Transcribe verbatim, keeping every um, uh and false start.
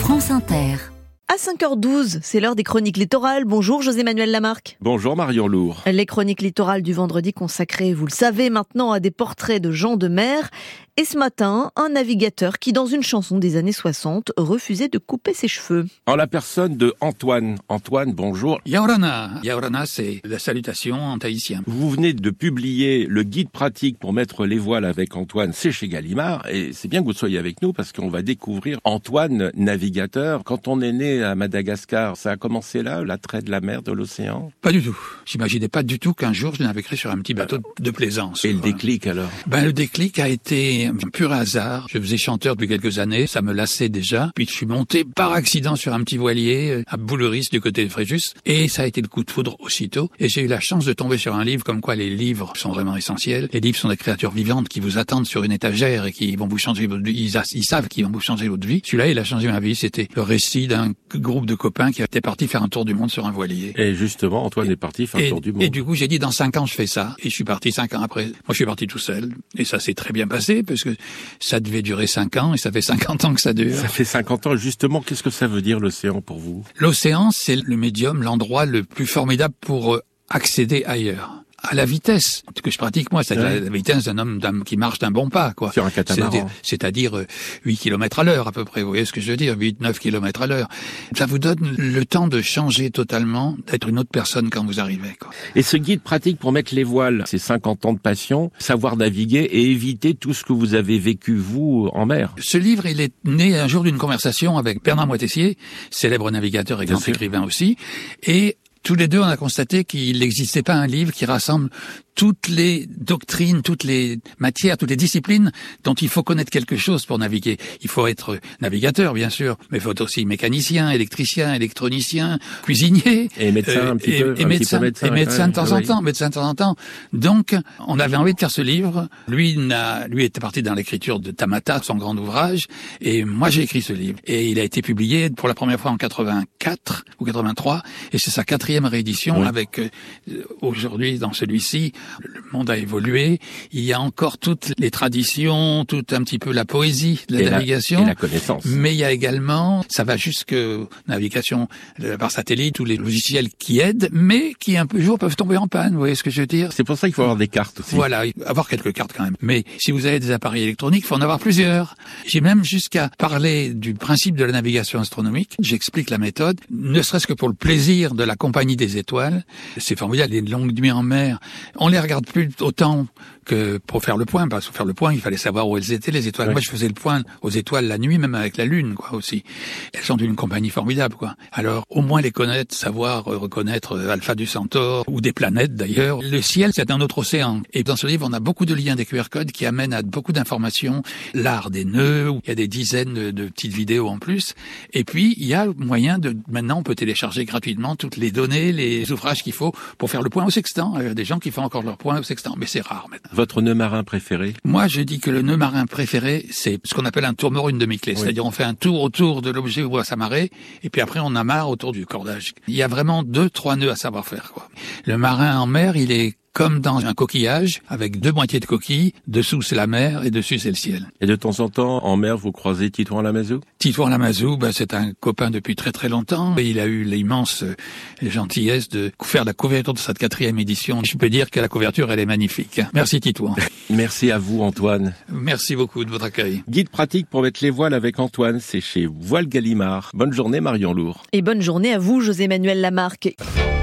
France Inter. À cinq heures douze, c'est l'heure des chroniques littorales. Bonjour José-Manuel Lamarque. Bonjour Marion Lourd. Les chroniques littorales du vendredi consacrées, vous le savez maintenant, à des portraits de gens de mer. Et ce matin, un navigateur qui, dans une chanson des années soixante, refusait de couper ses cheveux. En la personne de Antoine. Antoine, bonjour. Yaorana. Yaorana, c'est la salutation en tahitien. Vous venez de publier le guide pratique pour mettre les voiles avec Antoine, c'est chez Gallimard. Et c'est bien que vous soyez avec nous parce qu'on va découvrir Antoine, navigateur. Quand on est né à Madagascar, ça a commencé là, l'attrait de la mer, de l'océan? Pas du tout. J'imaginais pas du tout qu'un jour je naviguerais sur un petit bateau de plaisance. Et le déclic alors? Ben, le déclic a été un pur hasard. Je faisais chanteur depuis quelques années, ça me lassait déjà. Puis je suis monté par accident sur un petit voilier à Bouleris du côté de Fréjus. Et ça a été le coup de foudre aussitôt. Et j'ai eu la chance de tomber sur un livre comme quoi les livres sont vraiment essentiels. Les livres sont des créatures vivantes qui vous attendent sur une étagère et qui vont vous changer votre vie. Ils, ils savent qu'ils vont vous changer votre vie. Celui-là, il a changé ma vie. C'était le récit d'un groupe de copains qui étaient partis faire un tour du monde sur un voilier. Et justement, Antoine et, est parti faire et, un tour du monde. Et du coup, j'ai dit, dans cinq ans, je fais ça. Et je suis parti cinq ans après. Moi, je suis parti tout seul. Et ça s'est très bien passé parce que ça devait durer cinq ans et ça fait cinquante ans que ça dure. Ça fait cinquante ans. Justement, qu'est-ce que ça veut dire l'océan pour vous? L'océan, c'est le médium, l'endroit le plus formidable pour accéder ailleurs. À la vitesse que je pratique moi, c'est ouais. la vitesse d'un homme d'un, qui marche d'un bon pas, quoi. Sur un catamaran. C'est-à-dire, c'est-à-dire huit kilomètres à l'heure à peu près. Vous voyez ce que je veux dire? huit, neuf kilomètres à l'heure. Ça vous donne le temps de changer totalement, d'être une autre personne quand vous arrivez, quoi. Et ce guide pratique pour mettre les voiles, c'est cinquante ans de passion, savoir naviguer et éviter tout ce que vous avez vécu, vous, en mer. Ce livre, il est né un jour d'une conversation avec Bernard Moitessier, célèbre navigateur et grand écrivain aussi, et tous les deux, on a constaté qu'il n'existait pas un livre qui rassemble toutes les doctrines, toutes les matières, toutes les disciplines dont il faut connaître quelque chose pour naviguer. Il faut être navigateur, bien sûr, mais il faut être aussi mécanicien, électricien, électronicien, cuisinier. Et médecin euh, un petit et, peu. Et un médecin, petit peu médecin, et médecin de temps oui. en temps, médecin de temps en temps. Donc, on avait envie de faire ce livre. Lui, n'a, lui était parti dans l'écriture de Tamata, son grand ouvrage, et moi j'ai écrit ce livre. Et il a été publié pour la première fois en quatre-vingt-quatre ou quatre-vingt-trois, et c'est sa quatrième réédition oui. avec, euh, aujourd'hui, dans celui-ci, le monde a évolué. Il y a encore toutes les traditions, tout un petit peu la poésie de la et navigation. La, et la connaissance. Mais il y a également, ça va jusque navigation par satellite, tous les logiciels qui aident, mais qui un peu jour peuvent tomber en panne. Vous voyez ce que je veux dire? C'est pour ça qu'il faut avoir des cartes aussi. Voilà, avoir quelques cartes quand même. Mais si vous avez des appareils électroniques, il faut en avoir plusieurs. J'ai même jusqu'à parler du principe de la navigation astronomique. J'explique la méthode, ne serait-ce que pour le plaisir de la compagnie des étoiles. C'est formidable, les longues nuits en mer. On les regarde plus autant que pour faire le point, parce que pour faire le point, il fallait savoir où elles étaient, les étoiles. Ouais. Moi, je faisais le point aux étoiles la nuit, même avec la lune, quoi, aussi. Elles sont d'une compagnie formidable, quoi. Alors, au moins les connaître, savoir euh, reconnaître euh, Alpha du Centaure, ou des planètes, d'ailleurs. Le ciel, c'est un autre océan. Et dans ce livre, on a beaucoup de liens, des Q R codes qui amènent à beaucoup d'informations. L'art des nœuds, où il y a des dizaines de, de petites vidéos en plus. Et puis, il y a moyen de, maintenant, on peut télécharger gratuitement toutes les données, les ouvrages qu'il faut pour faire le point au sextant. Il y a des gens qui font encore leur point au sextant, mais c'est rare maintenant. Votre nœud marin préféré? Moi, je dis que le nœud marin préféré, c'est ce qu'on appelle un tourmort une demi-clé. Oui. C'est-à-dire, on fait un tour autour de l'objet où on va s'amarrer, et puis après, on amarre autour du cordage. Il y a vraiment deux, trois nœuds à savoir faire, quoi. Le marin en mer, il est comme dans un coquillage, avec deux moitiés de coquille. Dessous, c'est la mer, et dessus, c'est le ciel. Et de temps en temps, en mer, vous croisez Titouan Lamazou? Titouan Lamazou, ben, c'est un copain depuis très très longtemps, et il a eu l'immense gentillesse de faire la couverture de cette quatrième édition. Je peux dire que la couverture, elle est magnifique. Merci Titouan. Merci à vous, Antoine. Merci beaucoup de votre accueil. Guide pratique pour mettre les voiles avec Antoine, c'est chez Voile Gallimard. Bonne journée, Marion Lourd. Et bonne journée à vous, José-Manuel Lamarque.